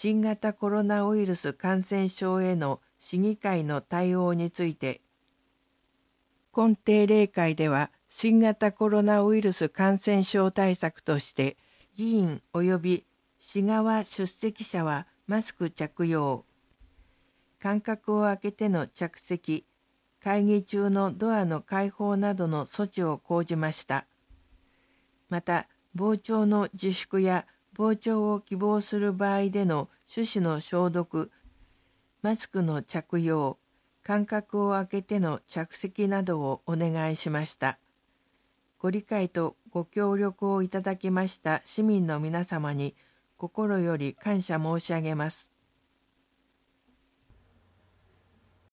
新型コロナウイルス感染症への市議会の対応について、今定例会では新型コロナウイルス感染症対策として、議員及び市側出席者はマスク着用、間隔を空けての着席、会議中のドアの開放などの措置を講じました。また、傍聴の自粛や傍聴を希望する場合での手指の消毒、マスクの着用、間隔を空けての着席などをお願いしました。ご理解とご協力をいただきました市民の皆様に心より感謝申し上げます。